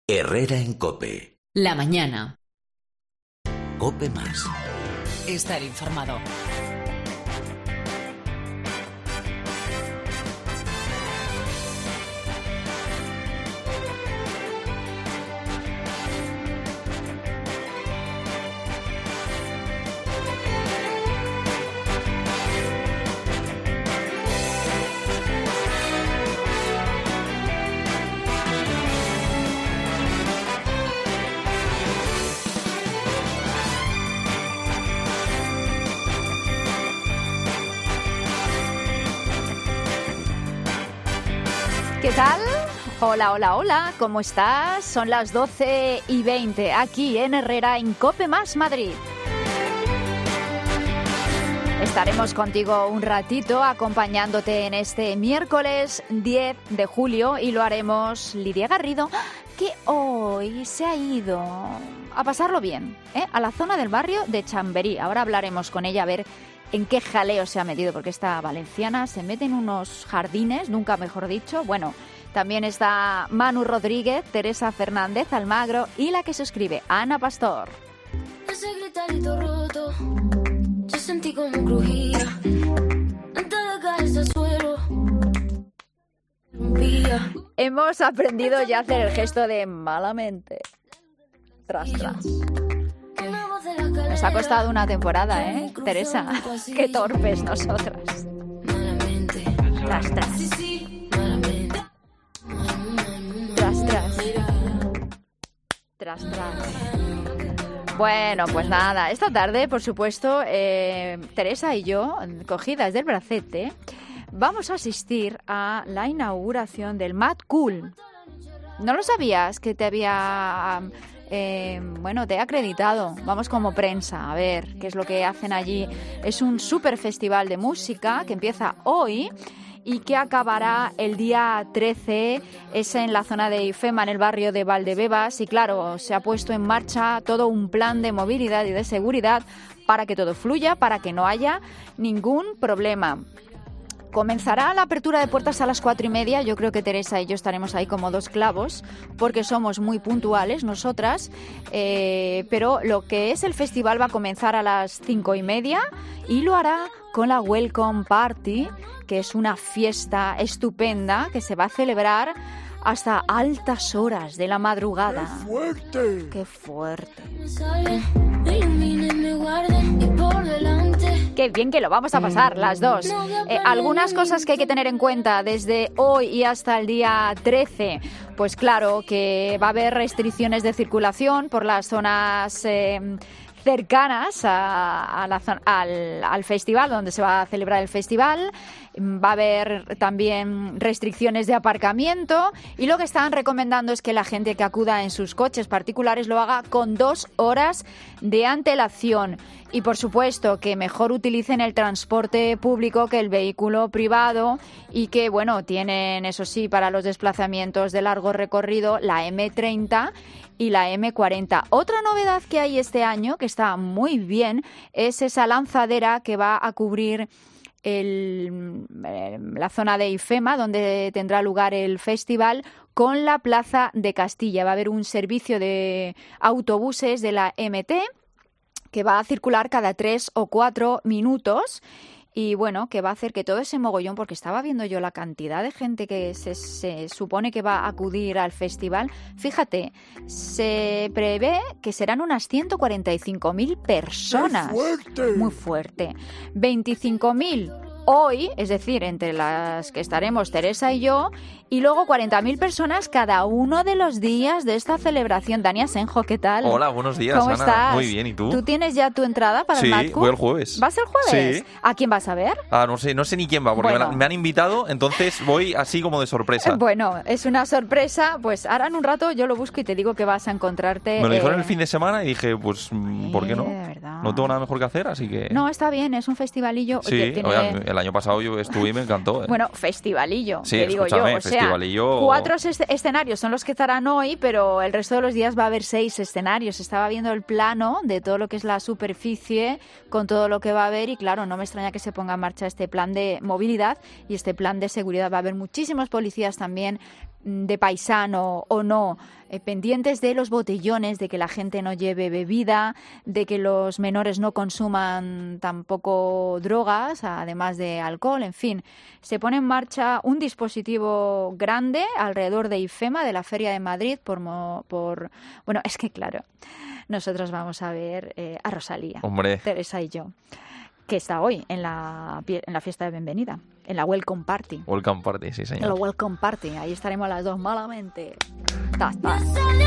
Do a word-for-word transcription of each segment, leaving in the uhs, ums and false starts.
Herrera en COPE. La mañana. COPE más. Estar informado. ¿Qué tal? Hola, hola, hola, ¿cómo estás? Son las doce y veinte aquí en Herrera en COPE más Madrid. Estaremos contigo un ratito acompañándote en este miércoles diez de julio y lo haremos Lidia Garrido, que hoy se ha ido a pasarlo bien, ¿eh? A la zona del barrio de Chamberí. Ahora hablaremos con ella a ver en qué jaleo se ha metido, porque esta valenciana se mete en unos jardines, nunca mejor dicho. Bueno, también está Manu Rodríguez, Teresa Fernández Almagro y la que se escribe, Ana Pastor. Ese gritarito roto, yo sentí como crujía, antes de caerse al suelo. Hemos aprendido ya a hacer el gesto de malamente. Tras, tras. Nos ha costado una temporada, ¿eh, Teresa? Qué torpes nosotras. Tras, tras. Tras, tras. Tras, tras. Bueno, pues nada, esta tarde, por supuesto, eh, Teresa y yo, cogidas del bracete, vamos a asistir a la inauguración del Mad Cool. ¿No lo sabías que te había... Eh, bueno, te he acreditado, vamos como prensa a ver qué es lo que hacen allí? Es un super festival de música que empieza hoy y que acabará el día trece, es en la zona de IFEMA, en el barrio de Valdebebas, y claro, se ha puesto en marcha todo un plan de movilidad y de seguridad para que todo fluya, para que no haya ningún problema. Comenzará la apertura de puertas a las cuatro y media. Yo creo que Teresa y yo estaremos ahí como dos clavos porque somos muy puntuales nosotras. Eh, pero lo que es el festival va a comenzar a las cinco y media y lo hará con la Welcome Party, que es una fiesta estupenda que se va a celebrar hasta altas horas de la madrugada. ¡Qué fuerte! ¡Qué fuerte! Qué Qué bien que lo vamos a pasar las dos. Eh, algunas cosas que hay que tener en cuenta desde hoy y hasta el día trece. Pues claro que va a haber restricciones de circulación por las zonas eh, cercanas a, a la, al, al festival, donde se va a celebrar el festival. Va a haber también restricciones de aparcamiento y lo que están recomendando es que la gente que acuda en sus coches particulares lo haga con dos horas de antelación. Y por supuesto que mejor utilicen el transporte público que el vehículo privado y que, bueno, tienen, eso sí, para los desplazamientos de largo recorrido la eme treinta y la eme cuarenta. Otra novedad que hay este año, que está muy bien, es esa lanzadera que va a cubrir el, la zona de IFEMA, donde tendrá lugar el festival, con la Plaza de Castilla. Va a haber un servicio de autobuses de la eme te que va a circular cada tres o cuatro minutos y, bueno, que va a hacer que todo ese mogollón, porque estaba viendo yo la cantidad de gente que se, se supone que va a acudir al festival. Fíjate, se prevé que serán unas ciento cuarenta y cinco mil personas. ¡Qué fuerte! Muy fuerte. veinticinco mil hoy, es decir, entre las que estaremos Teresa y yo, y luego cuarenta mil personas cada uno de los días de esta celebración. Dani Asenjo, ¿qué tal? Hola, buenos días, ¿Cómo Ana? estás? Muy bien, ¿y tú? ¿Tú tienes ya tu entrada para sí, el Mad Cool? voy el jueves. ¿Vas el jueves? Sí. ¿A quién vas a ver? Ah, no sé, no sé ni quién va, porque Bueno. me, la- me han invitado, entonces voy así como de sorpresa. Bueno, es una sorpresa. Pues ahora en un rato yo lo busco y te digo que vas a encontrarte... Me lo dijeron eh, el fin de semana y dije, pues, mm, ¿por qué no? de verdad. No tengo nada mejor que hacer, así que... No, está bien, es un festivalillo. Sí, Oye, tiene- oigan, el año pasado yo estuve y me encantó. ¿eh? Bueno, festivalillo, Sí, te digo yo. escúchame, O sea, festivalillo- cuatro es- escenarios son los que estarán hoy, pero el resto de los días va a haber seis escenarios. Estaba viendo el plano de todo lo que es la superficie, con todo lo que va a haber, y claro, no me extraña que se ponga en marcha este plan de movilidad y este plan de seguridad. Va a haber muchísimos policías también de paisano o no, eh, pendientes de los botellones, de que la gente no lleve bebida, de que los menores no consuman tampoco drogas, además de alcohol, en fin. Se pone en marcha un dispositivo grande alrededor de IFEMA, de la Feria de Madrid, por... por bueno, es que claro, nosotros vamos a ver eh, a Rosalía, Hombre. Teresa y yo, que está hoy en la, en la fiesta de bienvenida, en la Welcome Party. Welcome Party, sí, En señor. la Welcome Party, ahí estaremos las dos malamente. Tas, tas.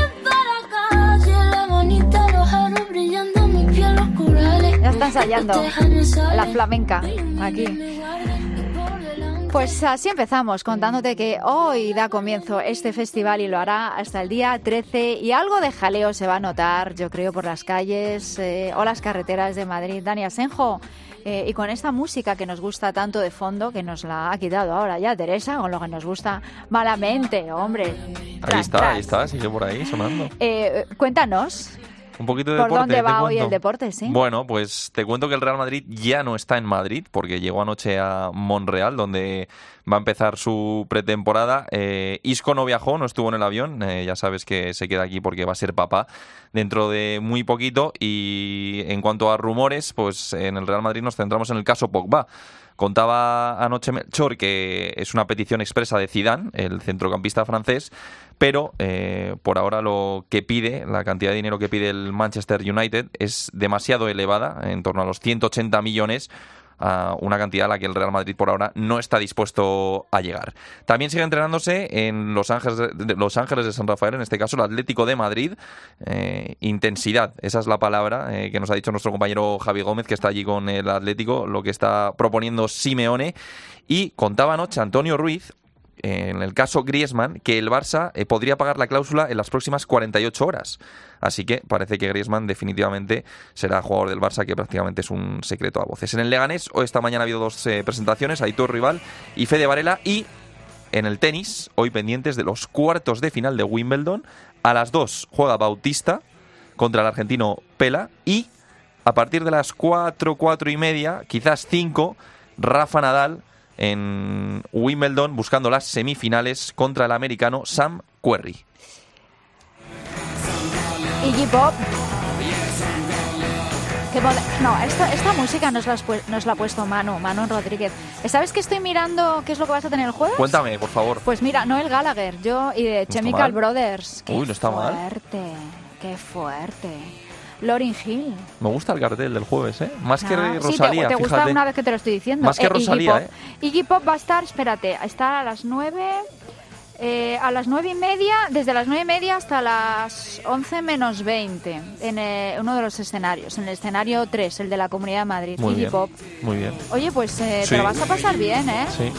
Ya está ensayando la flamenca aquí. Pues así empezamos, contándote que hoy da comienzo este festival y lo hará hasta el día trece, y algo de jaleo se va a notar, yo creo, por las calles eh, o las carreteras de Madrid. Dani Asenjo, eh, y con esta música que nos gusta tanto de fondo, que nos la ha quitado ahora ya Teresa, con lo que nos gusta malamente, hombre. Ahí Tras, está, tras. ahí está, sigue por ahí sonando. Eh, cuéntanos. Un poquito de ¿Por deporte. dónde te va hoy cuento. el deporte, sí? Bueno, pues te cuento que el Real Madrid ya no está en Madrid porque llegó anoche a Monreal, donde va a empezar su pretemporada. Eh, Isco no viajó, no estuvo en el avión. Eh, ya sabes que se queda aquí porque va a ser papá dentro de muy poquito. Y en cuanto a rumores, pues en el Real Madrid nos centramos en el caso Pogba. Contaba anoche Melchor que es una petición expresa de Zidane, el centrocampista francés, pero eh, por ahora lo que pide, la cantidad de dinero que pide el Manchester United es demasiado elevada, en torno a los ciento ochenta millones, a una cantidad a la que el Real Madrid por ahora no está dispuesto a llegar. También sigue entrenándose en Los Ángeles de, Los Ángeles de San Rafael, en este caso el Atlético de Madrid. Eh, intensidad, esa es la palabra eh, que nos ha dicho nuestro compañero Javi Gómez, que está allí con el Atlético, lo que está proponiendo Simeone. Y contaba anoche Antonio Ruiz, en el caso Griezmann, que el Barça eh, podría pagar la cláusula en las próximas cuarenta y ocho horas. Así que parece que Griezmann definitivamente será jugador del Barça, que prácticamente es un secreto a voces. En el Leganés, hoy esta mañana ha habido dos eh, presentaciones, Aitor Rival y Fede Varela. Y en el tenis, hoy pendientes de los cuartos de final de Wimbledon. A las dos juega Bautista contra el argentino Pela. Y a partir de las cuatro, cuatro y media, quizás cinco, Rafa Nadal en Wimbledon buscando las semifinales contra el americano Sam Querrey. Iggy Pop. Qué mola. No, esta, esta música nos la, has pu- nos la ha puesto Manu, Manu Rodríguez. ¿Sabes que estoy mirando qué es lo que vas a tener el jueves? Cuéntame, por favor. Pues mira, Noel Gallagher, yo y de ¿No Chemical está mal? Brothers. Qué Uy, no está mal. fuerte, qué fuerte. Lauryn Hill. Me gusta el cartel del jueves, ¿eh? Más que Ah, sí, Rosalía, te, te gusta fíjate. una vez que te lo estoy diciendo. Más que Eh, Iggy Rosalía, Pop. ¿eh? Iggy Pop va a estar, espérate, está a las nueve... Eh, a las nueve y media, desde las nueve y media hasta las once menos veinte, en eh, uno de los escenarios, en el escenario tres, el de la Comunidad de Madrid, Muy Iggy bien, Pop. muy bien. Oye, pues eh, Sí. te lo vas a pasar bien, ¿eh? Sí.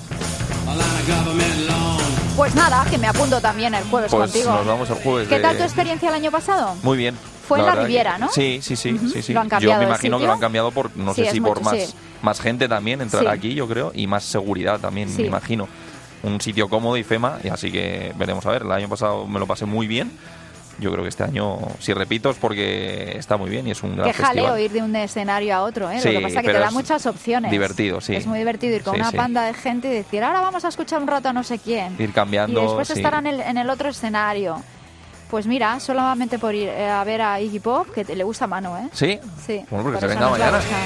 Pues nada, que me apunto también el jueves Pues contigo. nos vamos el jueves. ¿Qué de- tal tu experiencia el año pasado? Muy bien. Fue en la verdad Riviera, que- ¿no? Sí, sí, sí, Ujú. sí, sí. ¿Lo han cambiado Yo me el imagino que sitio? lo han cambiado por, no Sí, sé es si por mucho, más, sí. más gente también entrará Sí. aquí, yo creo, y más seguridad también, Sí. me imagino. Un sitio cómodo y FEMA, y así que veremos a ver. El año pasado me lo pasé muy bien. Yo creo que este año, si repito, es porque está muy bien y es un gran Qué jaleo festival. ir de un escenario a otro, ¿eh? Sí, Lo que pasa es que pero te da es muchas opciones. divertido, sí. Es muy divertido ir con Sí, una sí. panda de gente y decir, ahora vamos a escuchar un rato a no sé quién. Ir cambiando, Y después sí. estar en el, en el otro escenario. Pues mira, solamente por ir eh, a ver a Iggy Pop, que te, le gusta a Manu, ¿eh? ¿Sí? Sí. Bueno, porque por se eso venga nos va a mañana. gustar.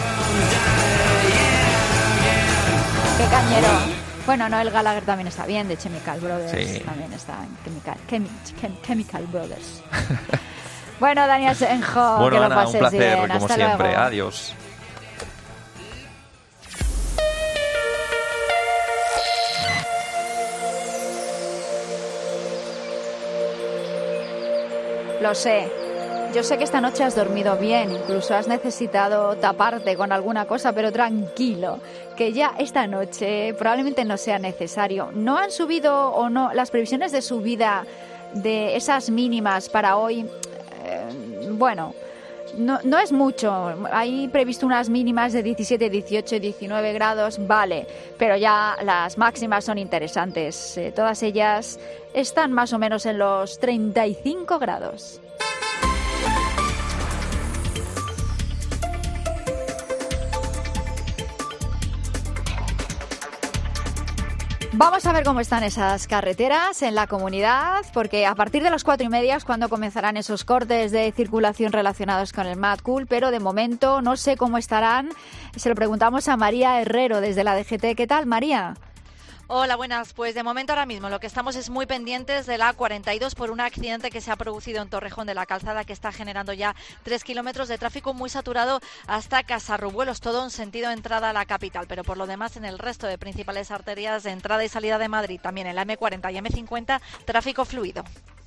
Qué cañero. Bueno, Noel Gallagher también está bien, de Chemical Brothers. Sí. También está en Chemical, Chemi- Chem- Chemical Brothers. Bueno, Daniel Senjo, Bueno, que lo Ana, pases un placer, bien. como Hasta siempre. luego. Adiós. Lo sé. Yo sé que esta noche has dormido bien, incluso has necesitado taparte con alguna cosa, pero tranquilo, que ya esta noche probablemente no sea necesario. ¿No han subido o no las previsiones de subida de esas mínimas para hoy? Eh, bueno, no, no es mucho. Hay previsto unas mínimas de diecisiete, dieciocho, diecinueve grados, vale, pero ya las máximas son interesantes. Eh, todas ellas están más o menos en los treinta y cinco grados. Vamos a ver cómo están esas carreteras en la comunidad, porque a partir de las cuatro y media es cuando comenzarán esos cortes de circulación relacionados con el Mad Cool, pero de momento no sé cómo estarán. Se lo preguntamos a María Herrero desde la D G T. ¿Qué tal, María? Hola, buenas. Pues de momento ahora mismo lo que estamos es muy pendientes de la A cuarenta y dos por un accidente que se ha producido en Torrejón de la Calzada, que está generando ya tres kilómetros de tráfico muy saturado hasta Casarrubuelos, todo en sentido entrada a la capital. Pero por lo demás, en el resto de principales arterias de entrada y salida de Madrid, también en la eme cuarenta y eme cincuenta, tráfico fluido.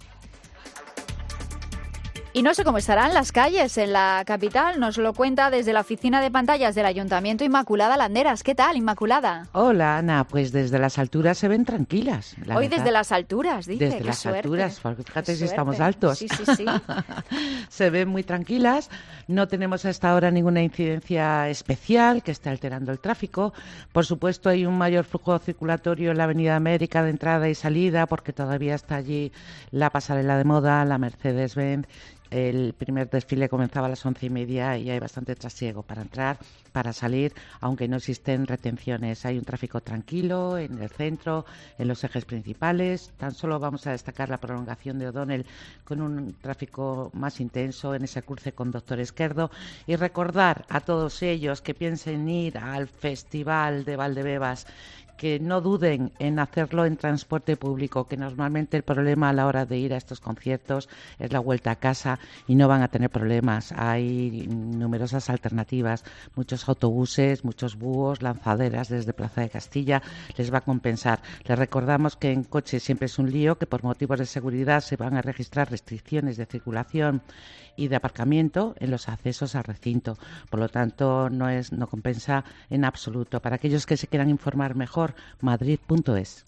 Y no sé cómo estarán las calles en la capital. Nos lo cuenta desde la oficina de pantallas del Ayuntamiento Inmaculada Landeras. ¿Qué tal, Inmaculada? Hola, Ana. Pues desde las alturas se ven tranquilas. Hoy verdad. Desde las alturas, dice. Desde Qué las suerte. alturas, porque fíjate Qué si suerte. estamos altos. Sí, sí, sí. Se ven muy tranquilas. No tenemos hasta ahora ninguna incidencia especial que esté alterando el tráfico. Por supuesto, hay un mayor flujo circulatorio en la Avenida América de entrada y salida, porque todavía está allí la pasarela de moda, la Mercedes-Benz. El primer desfile comenzaba a las once y media y hay bastante trasiego para entrar, para salir, aunque no existen retenciones. Hay un tráfico tranquilo en el centro, en los ejes principales. Tan solo vamos a destacar la prolongación de O'Donnell con un tráfico más intenso en ese cruce con Doctor Esquerdo. Y recordar a todos ellos que piensen ir al Festival de Valdebebas que no duden en hacerlo en transporte público, que normalmente el problema a la hora de ir a estos conciertos es la vuelta a casa y no van a tener problemas. Hay numerosas alternativas, muchos autobuses, muchos búhos, lanzaderas desde Plaza de Castilla, les va a compensar. Les recordamos que en coche siempre es un lío, que por motivos de seguridad se van a registrar restricciones de circulación y de aparcamiento en los accesos al recinto. Por lo tanto, no es no compensa en absoluto. Para aquellos que se quieran informar mejor, madrid punto es.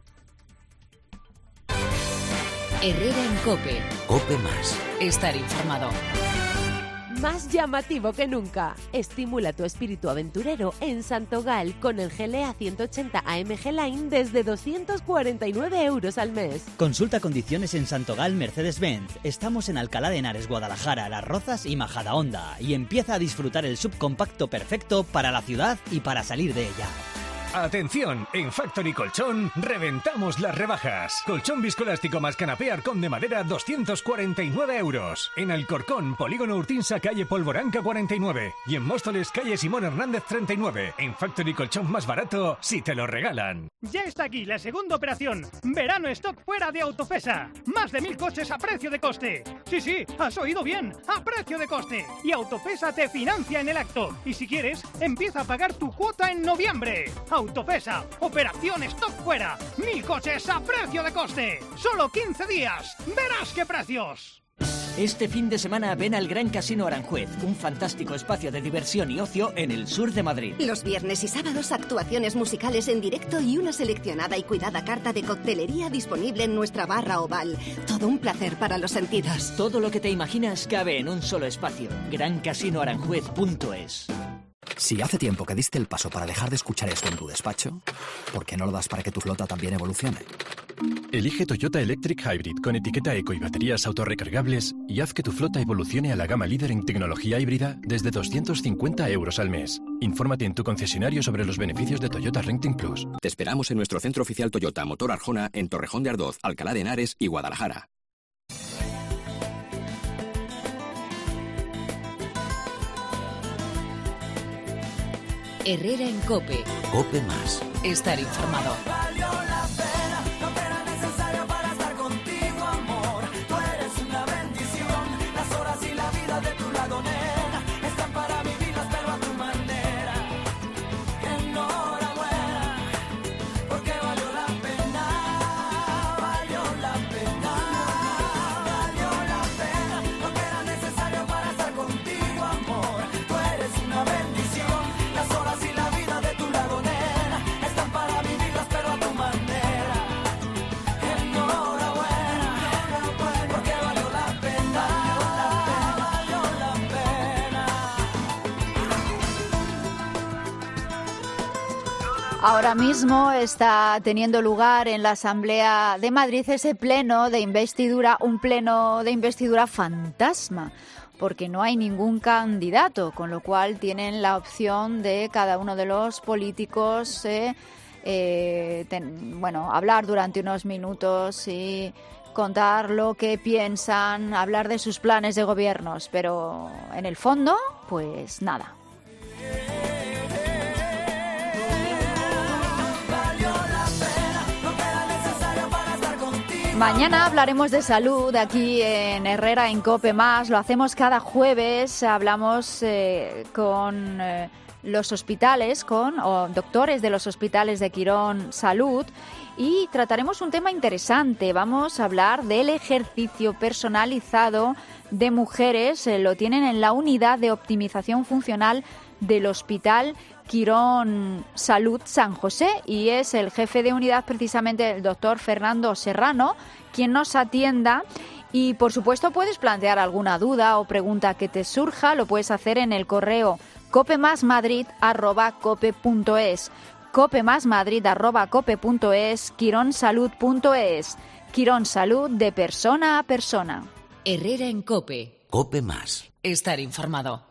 Herrera en COPE. COPE más. Estar informado. Más llamativo que nunca. Estimula tu espíritu aventurero en Santogal con el G L A ciento ochenta A M G Line desde doscientos cuarenta y nueve euros al mes. Consulta condiciones en Santogal Mercedes-Benz. Estamos en Alcalá de Henares, Guadalajara, Las Rozas y Majadahonda. Y empieza a disfrutar el subcompacto perfecto para la ciudad y para salir de ella. Atención, en Factory Colchón reventamos las rebajas. Colchón viscoelástico más canapé Arcón de madera doscientos cuarenta y nueve euros. En Alcorcón, Polígono Urtinsa, calle Polvoranca cuarenta y nueve. Y en Móstoles, calle Simón Hernández treinta y nueve. En Factory Colchón más barato si te lo regalan. Ya está aquí la segunda operación. Verano stock fuera de Autofesa. Más de mil coches a precio de coste. Sí, sí, has oído bien. A precio de coste. Y Autofesa te financia en el acto. Y si quieres, empieza a pagar tu cuota en noviembre. Autofesa, operación stock fuera, mil coches a precio de coste, solo quince días, verás qué precios. Este fin de semana ven al Gran Casino Aranjuez, un fantástico espacio de diversión y ocio en el sur de Madrid. Los viernes y sábados actuaciones musicales en directo y una seleccionada y cuidada carta de coctelería disponible en nuestra barra oval. Todo un placer para los sentidos. Todo lo que te imaginas cabe en un solo espacio. gran casino aranjuez punto es. Si hace tiempo que diste el paso para dejar de escuchar esto en tu despacho, ¿por qué no lo das para que tu flota también evolucione? Elige Toyota Electric Hybrid con etiqueta eco y baterías autorrecargables y haz que tu flota evolucione a la gama líder en tecnología híbrida desde doscientos cincuenta euros al mes. Infórmate en tu concesionario sobre los beneficios de Toyota Renting Plus. Te esperamos en nuestro centro oficial Toyota Motor Arjona en Torrejón de Ardoz, Alcalá de Henares y Guadalajara. Herrera en COPE. COPE más. Estar informado. Ahora mismo está teniendo lugar en la Asamblea de Madrid ese pleno de investidura, un pleno de investidura fantasma, porque no hay ningún candidato, con lo cual tienen la opción de cada uno de los políticos eh, eh, ten, bueno, hablar durante unos minutos y contar lo que piensan, hablar de sus planes de gobiernos, pero en el fondo, pues nada. Mañana hablaremos de salud aquí en Herrera en COPE Más. Lo hacemos cada jueves. Hablamos eh, con eh, los hospitales, con o doctores de los hospitales de Quirón Salud y trataremos un tema interesante. Vamos a hablar del ejercicio personalizado de mujeres. Eh, lo tienen en la unidad de optimización funcional del Hospital Quirón Salud San José y es el jefe de unidad precisamente el doctor Fernando Serrano quien nos atienda y por supuesto puedes plantear alguna duda o pregunta que te surja, lo puedes hacer en el correo copemasmadrid arroba cope punto es, copemasmadrid arroba cope punto es, quironsalud punto es, Quirón Salud de persona a persona. Herrera en COPE. COPE Más. Estar informado.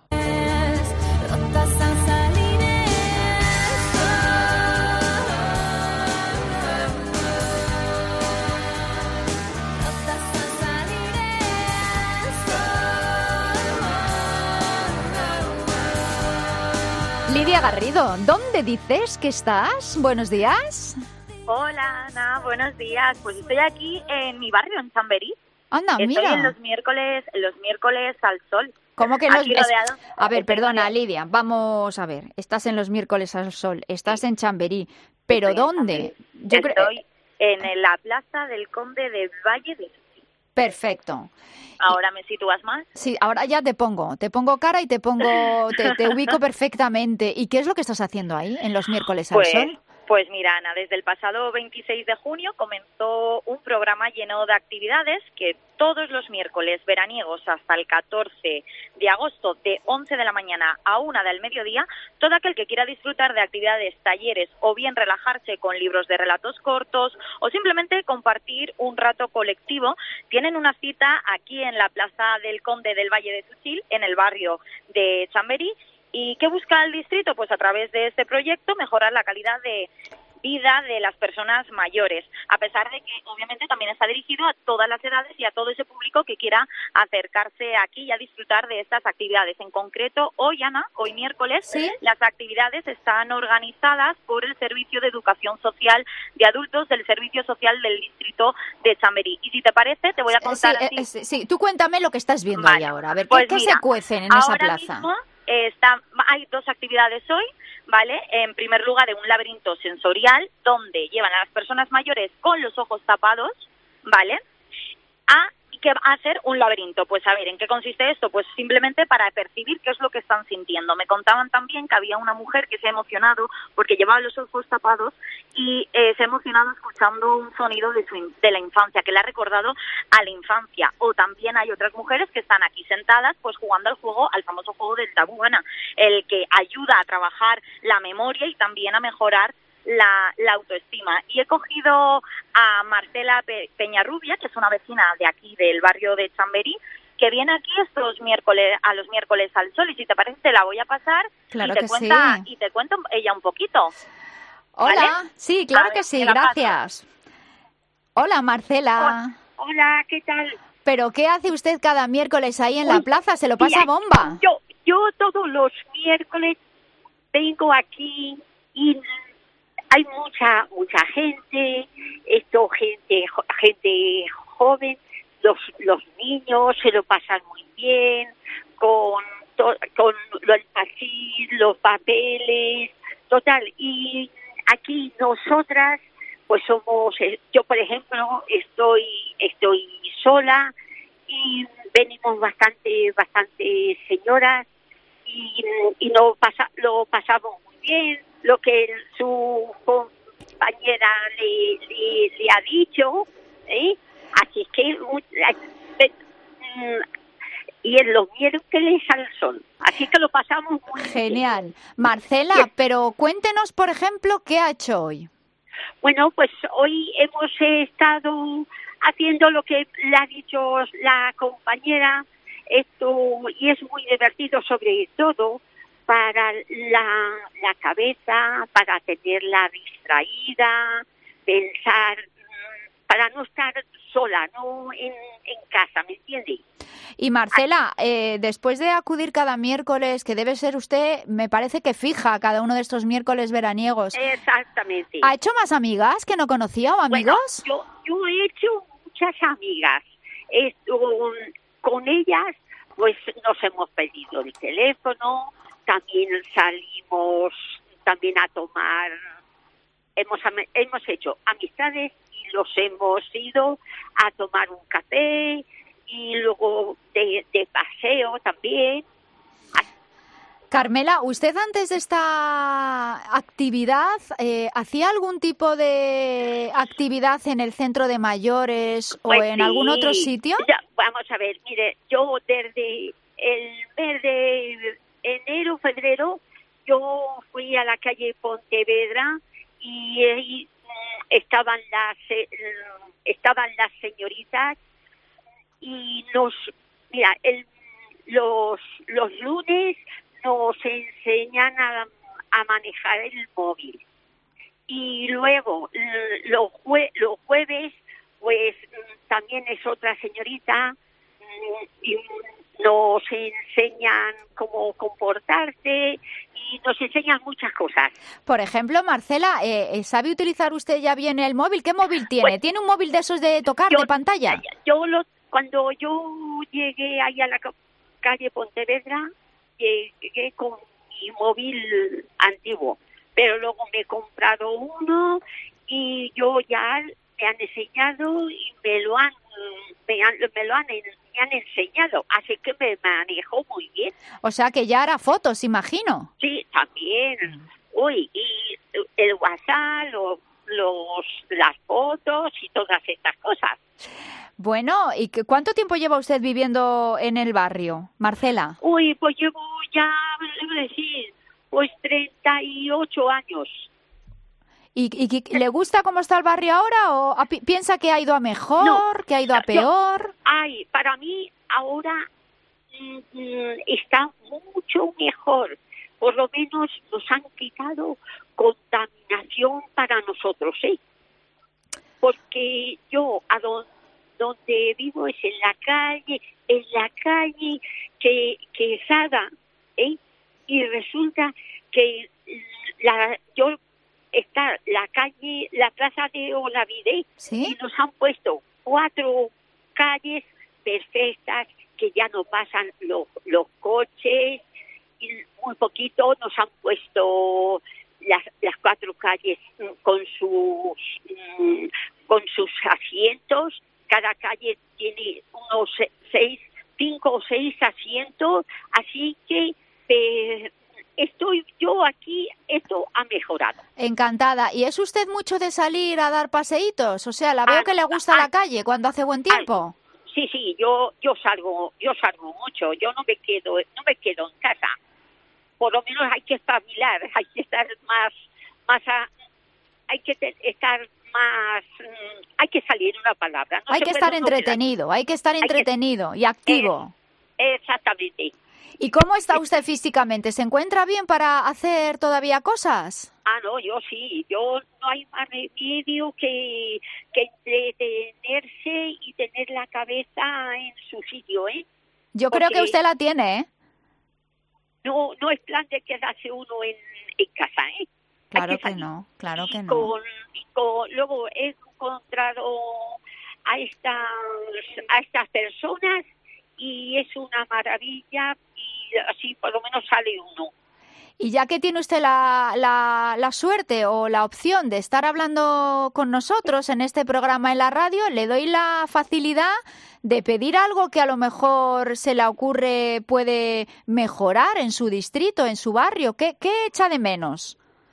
Lidia Garrido, ¿dónde dices que estás? Buenos días. Hola, Ana, buenos días. Pues estoy aquí en mi barrio, en Chamberí. Anda, estoy mira. en los miércoles, los miércoles al sol. ¿Cómo que los Aquí rodeado- A ver, perdona, Lidia, vamos a ver. Estás en los miércoles al sol, estás en Chamberí, pero Estoy en ¿dónde? Yo creo- Estoy en la plaza del Conde de Valle de Sucil. Perfecto. Ahora me sitúas más. Sí, ahora ya te pongo, te pongo cara y te pongo, te, te ubico perfectamente. ¿Y qué es lo que estás haciendo ahí en los miércoles al Pues, sol? pues mira, Ana, desde el pasado veintiséis de junio comenzó un programa lleno de actividades que todos los miércoles veraniegos hasta el catorce de agosto de once de la mañana a una del mediodía, todo aquel que quiera disfrutar de actividades, talleres o bien relajarse con libros de relatos cortos o simplemente compartir un rato colectivo, tienen una cita aquí en la Plaza del Conde del Valle de Sucil, en el barrio de Chamberí. ¿Y qué busca el distrito? Pues a través de este proyecto mejorar la calidad de vida de las personas mayores, a pesar de que obviamente también está dirigido a todas las edades y a todo ese público que quiera acercarse aquí y a disfrutar de estas actividades. En concreto, hoy, Ana, hoy miércoles, ¿Sí? las actividades están organizadas por el Servicio de Educación Social de Adultos del Servicio Social del Distrito de Chamberí. Y si te parece, te voy a Sí, contar eh, así. eh, sí, sí, tú cuéntame lo que estás viendo Vale. ahí ahora. A ver, ¿qué, Pues qué mira, se cuecen en esa ahora plaza? mismo eh, está, hay dos actividades hoy, ¿vale? En primer lugar, en un laberinto sensorial donde llevan a las personas mayores con los ojos tapados, ¿vale? A que va a hacer un laberinto. Pues a ver, ¿en qué consiste esto? Pues simplemente para percibir qué es lo que están sintiendo. Me contaban también que había una mujer que se ha emocionado porque llevaba los ojos tapados y eh, se ha emocionado escuchando un sonido de, su, in- de la infancia, que le ha recordado a la infancia. O también hay otras mujeres que están aquí sentadas pues jugando al juego, al famoso juego del tabú, Ana, el que ayuda a trabajar la memoria y también a mejorar La, la autoestima. Y he cogido a Marcela Pe- Peñarrubia, que es una vecina de aquí del barrio de Chamberí, que viene aquí estos miércoles, a los miércoles al sol, y si te parece te la voy a pasar Claro y te que cuenta sí. y te cuento ella un poquito. Hola, ¿Vale? sí, claro A que ver, sí, te la paso. gracias. Hola, Marcela. Hola, ¿qué tal? ¿Pero qué hace usted cada miércoles ahí en la Uy, plaza? ¿Se lo pasa mira, bomba? Yo, yo todos los miércoles vengo aquí y hay mucha mucha gente, esto gente jo- gente joven, los los niños se lo pasan muy bien con to- con lo- el pasil, los papeles, total. Y aquí nosotras pues somos, eh, yo por ejemplo estoy estoy sola y venimos bastante bastante señoras y, y no pasa, lo pasamos muy bien, lo que el- su compañera le, le, le ha dicho, ¿eh? Así es que mu- eh, mm, y en los miércoles al sol, así que lo pasamos muy bien. Genial. Marcela, Bien. pero cuéntenos, por ejemplo, ¿qué ha hecho hoy? Bueno, pues hoy hemos estado haciendo lo que le ha dicho la compañera, esto, y es muy divertido sobre todo para la, la cabeza, para tenerla distraída, pensar, para no estar sola, no en, en casa, ¿me entiende? Y Marcela, eh, después de acudir cada miércoles, que debe ser usted, me parece que fija cada uno de estos miércoles veraniegos. Exactamente. ¿Ha hecho más amigas que no conocía o amigos? Bueno, yo, yo he hecho muchas amigas. Esto, con ellas, pues nos hemos pedido el teléfono, también salimos también a tomar, hemos, hemos hecho amistades y los hemos ido a tomar un café y luego de, de paseo también. Carmela, ¿usted antes de esta actividad eh, hacía algún tipo de actividad en el centro de mayores o Pues en sí, algún otro sitio? ya, vamos a ver, mire, yo desde el mes de enero, febrero, yo fui a la calle Pontevedra y ahí mm, estaban las eh, estaban las señoritas y nos, mira, el, los los lunes nos enseñan a, a manejar el móvil y luego los, jue, los jueves pues también es otra señorita y nos enseñan cómo comportarse y nos enseñan muchas cosas. Por ejemplo, Marcela, eh, ¿sabe utilizar usted ya bien el móvil? ¿Qué móvil tiene? Pues, ¿Tiene un móvil de esos de tocar, yo, de pantalla? Yo lo, cuando yo llegué ahí a la calle Pontevedra, llegué con mi móvil antiguo, pero luego me he comprado uno y yo ya me han enseñado y me lo han me, han, me lo han, me han enseñado, así que me manejo muy bien. O sea que ya hará fotos, imagino. Sí, también. Uy, y el WhatsApp, los, los las fotos y todas estas cosas. Bueno, ¿y qué, cuánto tiempo lleva usted viviendo en el barrio, Marcela? Uy, pues llevo ya, debo decir, pues treinta y ocho años. ¿Y, y, y le gusta cómo está el barrio ahora o a, piensa que ha ido a mejor, no, que ha ido a peor? Yo, ay, para mí ahora mm, está mucho mejor. Por lo menos nos han quitado contaminación para nosotros, ¿eh? Porque yo a donde donde vivo es en la calle, en la calle que Quesada, ¿eh? Y resulta que la yo está la calle, la plaza de Olavide, ¿sí? Y nos han puesto cuatro calles perfectas que ya no pasan los, los coches, y muy poquito nos han puesto las, las cuatro calles con sus con sus asientos. Cada calle tiene unos seis, cinco o seis asientos, así que eh, estoy yo aquí, esto ha mejorado. Encantada. ¿Y es usted mucho de salir a dar paseitos? O sea, la veo ah, que le gusta ah, la calle cuando hace buen tiempo. Ah, sí, sí, yo yo salgo, yo salgo mucho. Yo no me quedo, no me quedo en casa. Por lo menos hay que espabilar, hay que estar más, más, a, hay que te, estar más, hay que salir una palabra. No hay que estar entretenido, hay que estar entretenido que, y activo. Eh, exactamente. ¿Y cómo está usted físicamente? ¿Se encuentra bien para hacer todavía cosas? Ah, no, yo sí. Yo no hay más remedio que, que entretenerse y tener la cabeza en su sitio, ¿eh? Yo Porque creo que usted la tiene, ¿eh? No, no es plan de quedarse uno en, en casa, ¿eh? Claro que, que no, claro y que no. Con, y con, luego he encontrado a estas, a estas personas y es una maravilla y así por lo menos sale uno. Y ya que tiene usted la, la, la suerte o la opción de estar hablando con nosotros en este programa en la radio, le doy la facilidad de pedir algo que a lo mejor se le ocurre puede mejorar en su distrito, en su barrio. ¿Qué, qué echa de menos?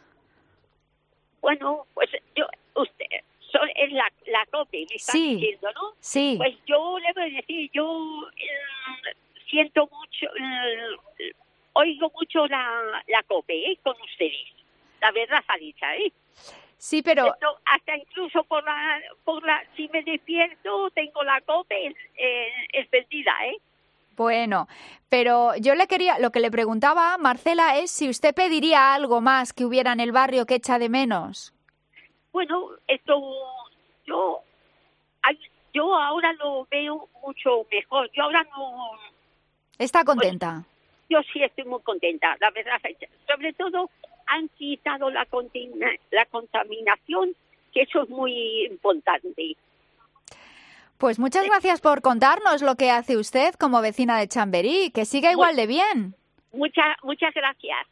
Bueno, pues yo, usted, so, es la, la COPE, me están sí, diciendo, ¿no? Sí. Pues yo le voy a decir, yo eh, siento mucho, eh, oigo mucho la, la COPE, ¿eh? Con ustedes, la verdad dicha, ¿eh? Sí, pero... Esto, hasta incluso por la, por la, si me despierto, tengo la COPE eh, encendida, ¿eh? Bueno, pero yo le quería, lo que le preguntaba, Marcela, es si usted pediría algo más que hubiera en el barrio que echa de menos. Bueno, esto, yo, yo ahora lo veo mucho mejor. Yo ahora no... ¿Está contenta? Pues, yo sí estoy muy contenta, la verdad. Sobre todo han quitado la, contina, la contaminación, que eso es muy importante. Pues muchas gracias por contarnos lo que hace usted como vecina de Chamberí. Que siga igual de bien. Muchas, muchas gracias.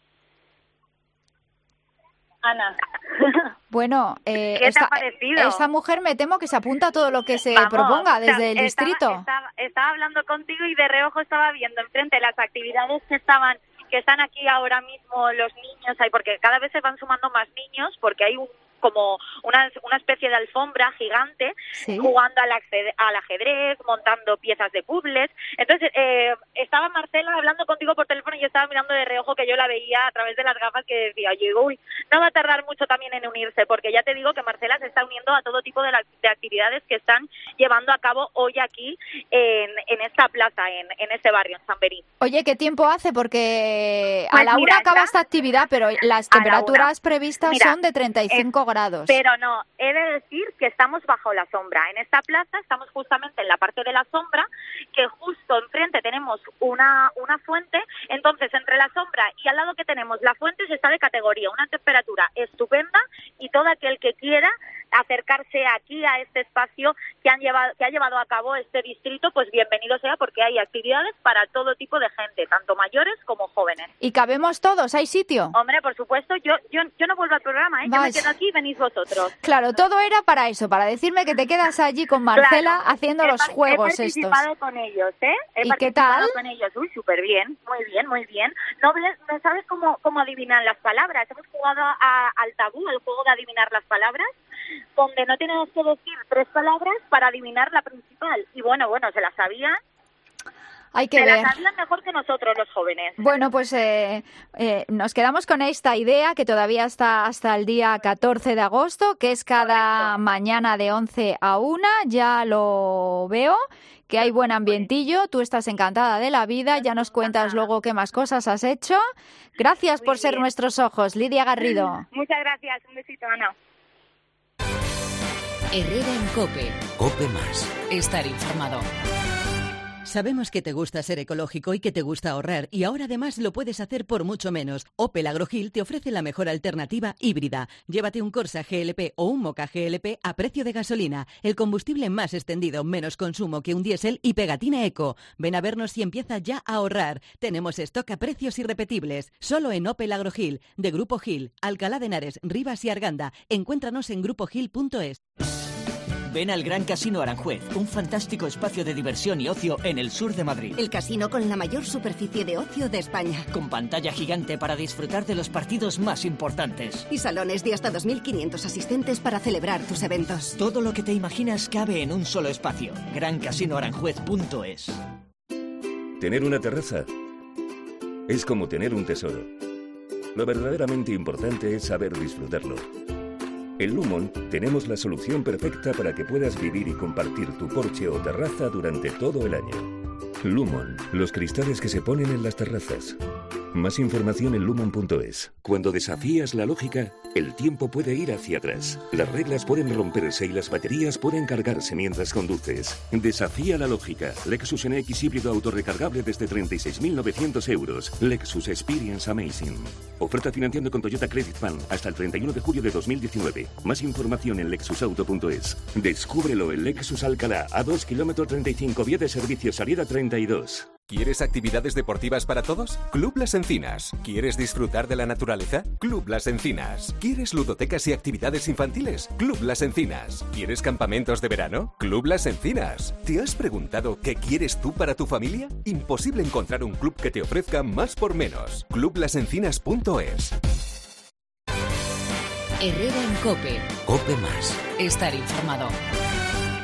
Ana. Bueno, eh, ¿qué te esta, ha parecido? esta mujer me temo que se apunta a todo lo que se Vamos, proponga desde o sea, el estaba, distrito. Estaba, estaba hablando contigo y de reojo estaba viendo enfrente las actividades que estaban que están aquí ahora mismo los niños, ahí, porque cada vez se van sumando más niños, porque hay un como una, una especie de alfombra gigante, ¿sí?, jugando al, acced- al ajedrez, montando piezas de puzzles. Entonces, eh, estaba Marcela hablando contigo por teléfono y yo estaba mirando de reojo, que yo la veía a través de las gafas, que decía, oye, uy, no va a tardar mucho también en unirse, porque ya te digo que Marcela se está uniendo a todo tipo de, la, de actividades que están llevando a cabo hoy aquí en, en esta plaza, en, en este barrio, en Chamberí. Oye, ¿qué tiempo hace? Porque Pues a la mira, una acaba está... esta actividad, pero las temperaturas previstas Mira, son de treinta y cinco es... grados. Pero no, he de decir que estamos bajo la sombra. En esta plaza estamos justamente en la parte de la sombra, que justo enfrente tenemos una, una fuente. Entonces, entre la sombra y al lado que tenemos la fuente se está de categoría, una temperatura estupenda, y todo aquel que quiera acercarse aquí a este espacio que han llevado que ha llevado a cabo este distrito, pues bienvenido sea, porque hay actividades para todo tipo de gente, tanto mayores como jóvenes. ¿Y cabemos todos? ¿Hay sitio? Hombre, por supuesto, yo yo, yo no vuelvo al programa, ¿eh? Yo me quedo aquí y venís vosotros. Claro, todo era para eso, para decirme que te quedas allí con Marcela, claro, haciendo he los juegos estos. He participado estos. con ellos, ¿eh? He ¿Y participado qué tal? con ellos. Uy, súper bien, muy bien, muy bien. No, ves, no sabes cómo, cómo adivinar las palabras. Hemos jugado a, al tabú, el juego de adivinar las palabras, donde no tenemos que decir tres palabras para adivinar la principal. Y bueno, bueno, se las sabían. Hay que se ver. las sabían mejor que nosotros, los jóvenes. Bueno, pues eh, eh, nos quedamos con esta idea, que todavía está hasta el día catorce de agosto, que es cada Correcto. mañana de once a una. Ya lo veo, que hay buen ambientillo. Tú estás encantada de la vida. Ya nos cuentas luego qué más cosas has hecho. Gracias Muy por ser bien. nuestros ojos, Lidia Garrido. Muchas gracias. Un besito, Ana. Herrera en COPE. COPE más. Estar informado. Sabemos que te gusta ser ecológico y que te gusta ahorrar, y ahora además lo puedes hacer por mucho menos. Opel Agrogil te ofrece la mejor alternativa híbrida. Llévate un Corsa G L P o un Moka G L P a precio de gasolina, el combustible más extendido, menos consumo que un diésel y pegatina eco. Ven a vernos y empieza ya a ahorrar. Tenemos stock a precios irrepetibles. Solo en Opel Agrogil, de Grupo Gil, Alcalá de Henares, Rivas y Arganda. Encuéntranos en grupo gil punto es. Ven al Gran Casino Aranjuez, un fantástico espacio de diversión y ocio en el sur de Madrid. El casino con la mayor superficie de ocio de España. Con pantalla gigante para disfrutar de los partidos más importantes. Y salones de hasta dos mil quinientos asistentes para celebrar tus eventos. Todo lo que te imaginas cabe en un solo espacio. gran casino aranjuez punto es. Tener una terraza es como tener un tesoro. Lo verdaderamente importante es saber disfrutarlo. En Lumon tenemos la solución perfecta para que puedas vivir y compartir tu porche o terraza durante todo el año. Lumon, los cristales que se ponen en las terrazas. Más información en lumon punto es. Cuando desafías la lógica, el tiempo puede ir hacia atrás. Las reglas pueden romperse y las baterías pueden cargarse mientras conduces. Desafía la lógica. Lexus N X híbrido autorrecargable desde treinta y seis mil novecientos euros. Lexus Experience Amazing. Oferta financiando con Toyota Credit Fund hasta el treinta y uno de julio de dos mil diecinueve. Más información en lexus auto punto es. Descúbrelo en Lexus Alcalá, a dos kilómetros treinta y cinco, vía de servicio salida treinta y dos. ¿Quieres actividades deportivas para todos? Club Las Encinas. ¿Quieres disfrutar de la naturaleza? Club Las Encinas. ¿Quieres ludotecas y actividades infantiles? Club Las Encinas. ¿Quieres campamentos de verano? Club Las Encinas. ¿Te has preguntado qué quieres tú para tu familia? Imposible encontrar un club que te ofrezca más por menos. club las encinas punto es. Herrera en COPE. COPE más. Estar informado.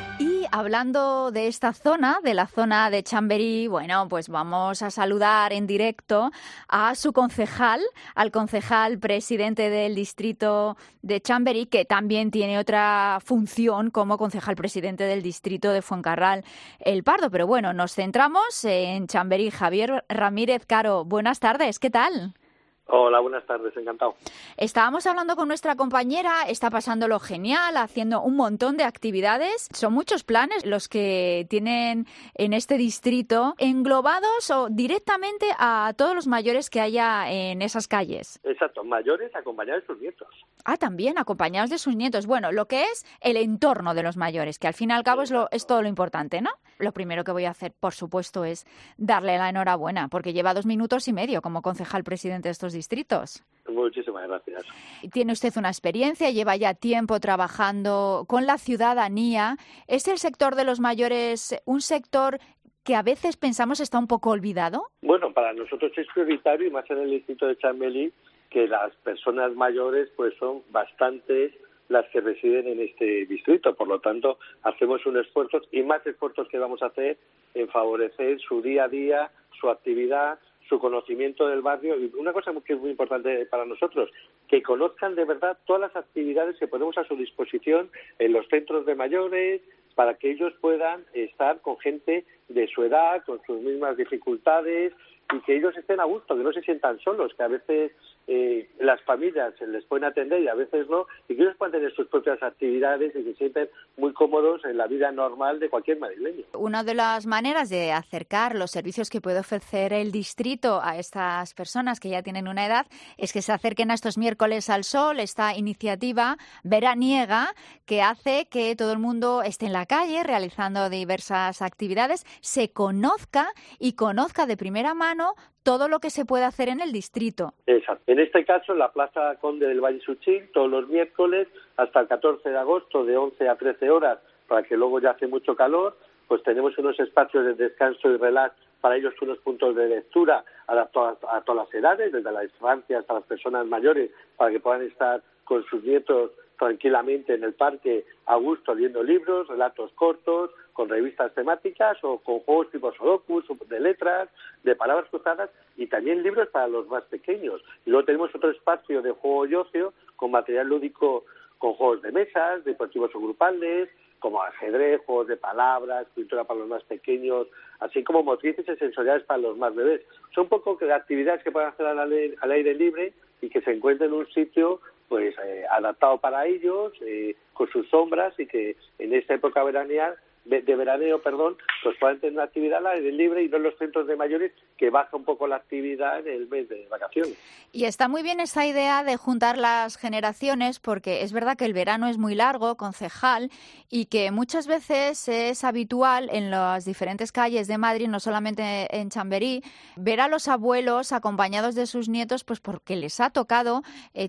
hablando de esta zona, de la zona de Chamberí, bueno, pues vamos a saludar en directo a su concejal, al concejal presidente del distrito de Chamberí, que también tiene otra función como concejal presidente del distrito de Fuencarral El Pardo. Pero bueno, nos centramos en Chamberí. Javier Ramírez Caro, buenas tardes, ¿qué tal? Hola, buenas tardes, encantado. Estábamos hablando con nuestra compañera, está pasándolo genial, haciendo un montón de actividades. Son muchos planes los que tienen en este distrito, englobados o directamente a todos los mayores que haya en esas calles. Exacto, mayores acompañados de sus nietos. Ah, también, acompañados de sus nietos. Bueno, lo que es el entorno de los mayores, que al fin y al cabo es, lo, es todo lo importante, ¿no? Lo primero que voy a hacer, por supuesto, es darle la enhorabuena, porque lleva dos minutos y medio como concejal presidente de estos distritos. Muchísimas gracias. Tiene usted una experiencia, lleva ya tiempo trabajando con la ciudadanía. ¿Es el sector de los mayores un sector que a veces pensamos está un poco olvidado? Bueno, para nosotros es prioritario, y más en el distrito de Chamberí, que las personas mayores pues son bastantes las que residen en este distrito. Por lo tanto, hacemos un esfuerzo y más esfuerzos que vamos a hacer en favorecer su día a día, su actividad, su conocimiento del barrio. Y una cosa que es muy importante para nosotros, que conozcan de verdad todas las actividades que ponemos a su disposición en los centros de mayores, para que ellos puedan estar con gente de su edad, con sus mismas dificultades, y que ellos estén a gusto, que no se sientan solos, que a veces eh, las familias se les pueden atender y a veces no, y que ellos puedan tener sus propias actividades y se sienten muy cómodos en la vida normal de cualquier madrileño. Una de las maneras de acercar los servicios que puede ofrecer el distrito a estas personas que ya tienen una edad es que se acerquen a estos miércoles al sol, esta iniciativa veraniega que hace que todo el mundo esté en la calle realizando diversas actividades, se conozca y conozca de primera mano todo lo que se puede hacer en el distrito. Exacto. En este caso, en la Plaza Conde del Valle Suchil, todos los miércoles hasta el catorce de agosto, de once a trece horas, para que luego ya hace mucho calor, pues tenemos unos espacios de descanso y relax para ellos, unos puntos de lectura adaptados a, a todas las edades, desde la infancia hasta las personas mayores, para que puedan estar con sus nietos tranquilamente en el parque, a gusto, leyendo libros, relatos cortos, con revistas temáticas o con juegos tipo sudokus, de letras, de palabras cruzadas, y también libros para los más pequeños. Y luego tenemos otro espacio de juego y ocio con material lúdico, con juegos de mesas, deportivos o grupales, como ajedrez, juegos de palabras, pintura para los más pequeños, así como motrices y sensoriales para los más bebés. Son un poco de actividades que pueden hacer al aire, al aire libre y que se encuentren en un sitio pues eh, adaptado para ellos, eh, con sus sombras, y que en esta época veraniega de, de veraneo, perdón, pues puedan tener una actividad al aire libre y no en los centros de mayores, que baja un poco la actividad en el mes de vacaciones. Y está muy bien esa idea de juntar las generaciones, porque es verdad que el verano es muy largo, concejal, y que muchas veces es habitual en las diferentes calles de Madrid, no solamente en Chamberí, ver a los abuelos acompañados de sus nietos, pues porque les ha tocado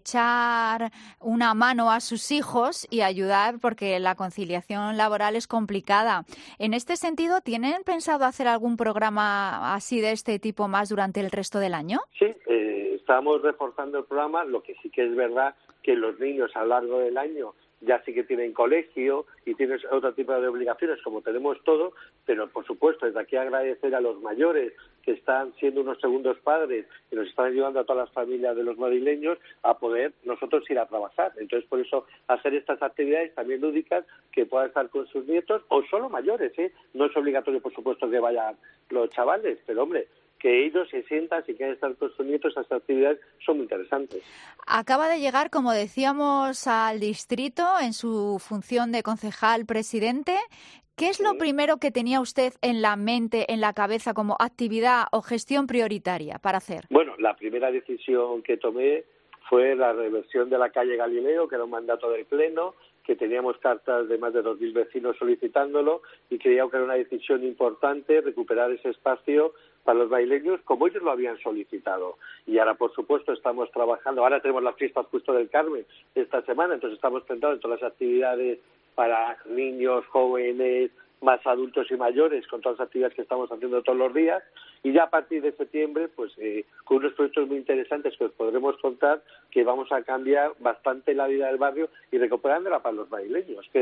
echar una mano a sus hijos y ayudar, porque la conciliación laboral es complicada. En este sentido, ¿tienen pensado hacer algún programa así de este tipo más durante el resto del año? Sí, eh, estamos reforzando el programa. Lo que sí que es verdad que los niños a lo largo del año ya sí que tienen colegio y tienen otro tipo de obligaciones, como tenemos todo, pero por supuesto desde aquí agradecer a los mayores que están siendo unos segundos padres y nos están ayudando a todas las familias de los madrileños a poder nosotros ir a trabajar. Entonces, por eso hacer estas actividades también lúdicas, que puedan estar con sus nietos o solo mayores, ¿eh? No es obligatorio, por supuesto, que vayan los chavales, pero hombre, que ellos se sientan, si quieren estar con sus nietos, estas actividades son muy interesantes. Acaba de llegar, como decíamos, al distrito en su función de concejal presidente. ¿Qué es lo primero que tenía usted en la mente, en la cabeza, como actividad o gestión prioritaria para hacer? Bueno, la primera decisión que tomé fue la reversión de la calle Galileo, que era un mandato del Pleno, que teníamos cartas de más de dos mil vecinos solicitándolo, y creía que era una decisión importante recuperar ese espacio para los baileños como ellos lo habían solicitado. Y ahora, por supuesto, estamos trabajando. Ahora tenemos las fiestas justo del Carmen esta semana, entonces estamos centrados en todas las actividades para niños, jóvenes, más adultos y mayores, con todas las actividades que estamos haciendo todos los días. Y ya a partir de septiembre, pues eh, con unos proyectos muy interesantes que os podremos contar, que vamos a cambiar bastante la vida del barrio y recuperándola para los baileños, que es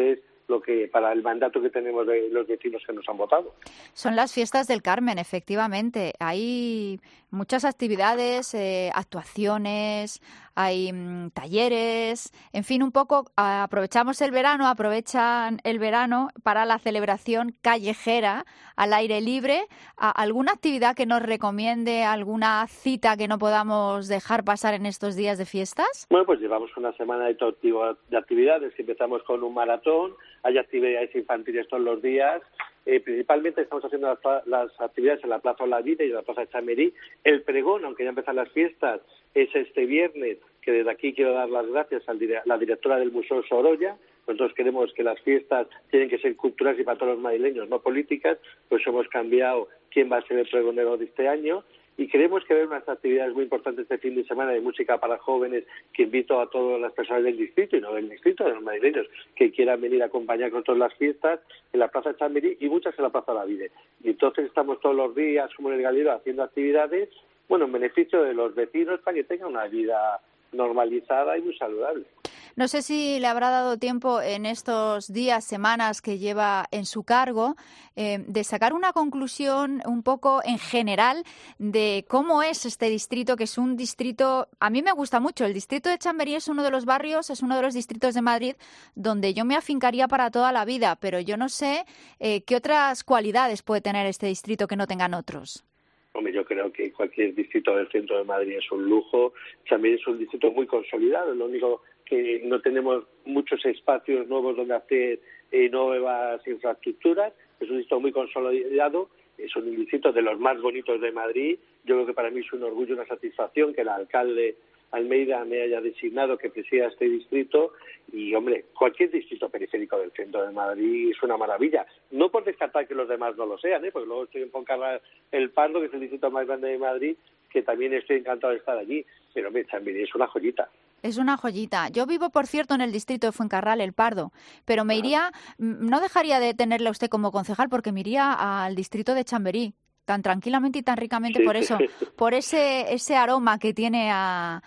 lo que para el mandato que tenemos de los vecinos que nos han votado. Son las fiestas del Carmen, efectivamente. Hay muchas actividades, eh, actuaciones, hay mmm, talleres, en fin, un poco aprovechamos el verano, aprovechan el verano para la celebración callejera al aire libre. ¿Alguna actividad que nos recomiende, alguna cita que no podamos dejar pasar en estos días de fiestas? Bueno, pues llevamos una semana de, todo tipo de actividades. Empezamos con un maratón, hay actividades infantiles todos los días. Eh, principalmente estamos haciendo las, las actividades en la Plaza Olavide y en la Plaza de Chamberí. El pregón, aunque ya empiezan las fiestas, es este viernes, que desde aquí quiero dar las gracias a la directora del Museo Sorolla. Nosotros queremos que las fiestas tienen que ser culturales y para todos los madrileños, no políticas, pues hemos cambiado quién va a ser el pregonero de este año. Y queremos que ver unas actividades muy importantes este fin de semana de música para jóvenes, que invito a todas las personas del distrito, y no del distrito, de los madrileños, que quieran venir a acompañar con todas las fiestas en la Plaza de Chamberí y muchas en la Plaza Olavide. Y entonces estamos todos los días, como en el Galero, haciendo actividades, bueno, en beneficio de los vecinos para que tengan una vida normalizada y muy saludable. No sé si le habrá dado tiempo en estos días, semanas que lleva en su cargo, eh, de sacar una conclusión un poco en general de cómo es este distrito, que es un distrito, a mí me gusta mucho. El distrito de Chamberí es uno de los barrios, es uno de los distritos de Madrid donde yo me afincaría para toda la vida, pero yo no sé eh, qué otras cualidades puede tener este distrito que no tengan otros. Hombre, yo creo que cualquier distrito del centro de Madrid es un lujo. Chamberí es un distrito muy consolidado, lo único que no tenemos muchos espacios nuevos donde hacer eh, nuevas infraestructuras. Es un distrito muy consolidado, es un distrito de los más bonitos de Madrid. Yo creo que para mí es un orgullo, una satisfacción que el alcalde Almeida me haya designado que presida este distrito. Y, hombre, cualquier distrito periférico del centro de Madrid es una maravilla. No por descartar que los demás no lo sean, ¿eh? Porque luego estoy en Poncarra el Pardo, que es el distrito más grande de Madrid, que también estoy encantado de estar allí. Pero, hombre, también es una joyita. Es una joyita. Yo vivo, por cierto, en el distrito de Fuencarral, El Pardo, pero me iría, no dejaría de tenerle a usted como concejal, porque me iría al distrito de Chamberí, tan tranquilamente y tan ricamente, sí, por eso, por ese ese aroma que tiene a,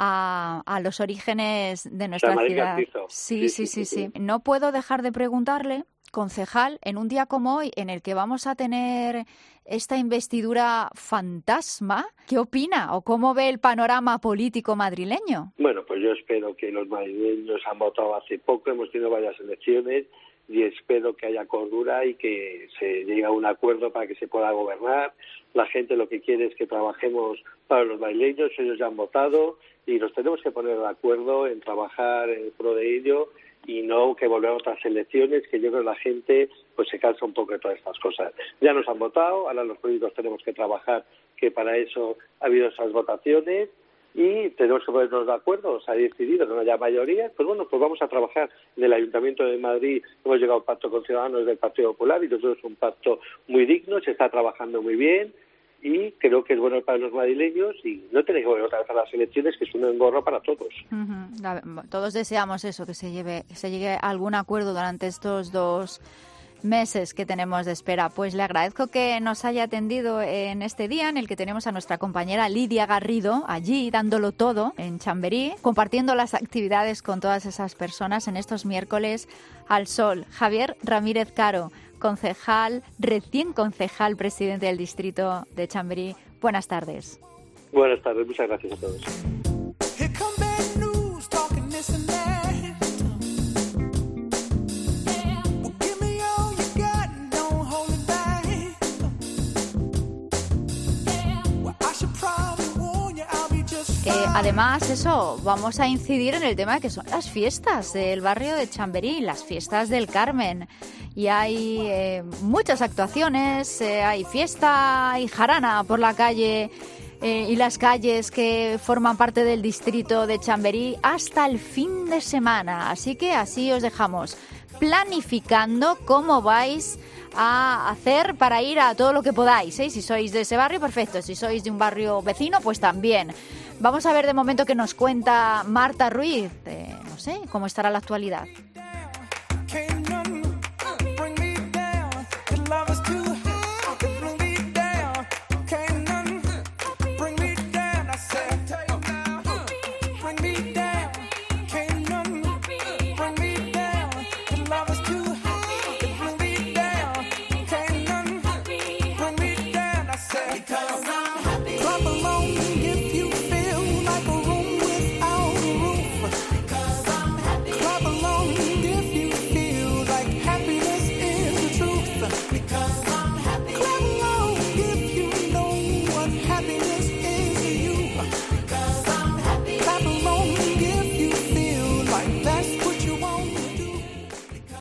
a, a los orígenes de nuestra ciudad. Sí, sí, sí, sí, sí. No puedo dejar de preguntarle, concejal, en un día como hoy, en el que vamos a tener esta investidura fantasma, ¿qué opina o cómo ve el panorama político madrileño? Bueno, pues yo espero que los madrileños han votado hace poco, hemos tenido varias elecciones y espero que haya cordura y que se llegue a un acuerdo para que se pueda gobernar. La gente lo que quiere es que trabajemos para los madrileños, ellos ya han votado y nos tenemos que poner de acuerdo en trabajar en pro de ello y no que volver a otras elecciones, que yo creo que la gente pues se cansa un poco de todas estas cosas. Ya nos han votado, ahora los políticos tenemos que trabajar, que para eso ha habido esas votaciones y tenemos que ponernos de acuerdo, se ha decidido, no haya mayoría, pues bueno, pues vamos a trabajar. En el Ayuntamiento de Madrid hemos llegado a un pacto con Ciudadanos del Partido Popular y nosotros es un pacto muy digno, se está trabajando muy bien y creo que es bueno para los madrileños y no tenéis que volver otra vez a las elecciones, que es un engorro para todos. Uh-huh. Todos deseamos eso, que se lleve, se llegue a algún acuerdo durante estos dos meses que tenemos de espera. Pues le agradezco que nos haya atendido en este día en el que tenemos a nuestra compañera Lidia Garrido allí dándolo todo en Chamberí, compartiendo las actividades con todas esas personas en estos miércoles al sol. Javier Ramírez Caro, concejal, recién concejal, presidente del distrito de Chamberí. Buenas tardes. Buenas tardes, muchas gracias a todos. Eh, además, eso, vamos a incidir en el tema que son las fiestas del barrio de Chamberí, las fiestas del Carmen. Y hay eh, muchas actuaciones, eh, hay fiesta, hay jarana por la calle eh, y las calles que forman parte del distrito de Chamberí hasta el fin de semana. Así que así os dejamos planificando cómo vais a hacer para ir a todo lo que podáis, ¿eh? Si sois de ese barrio, perfecto. Si sois de un barrio vecino, pues también. Vamos a ver de momento qué nos cuenta Marta Ruiz. Eh, no sé, cómo estará la actualidad.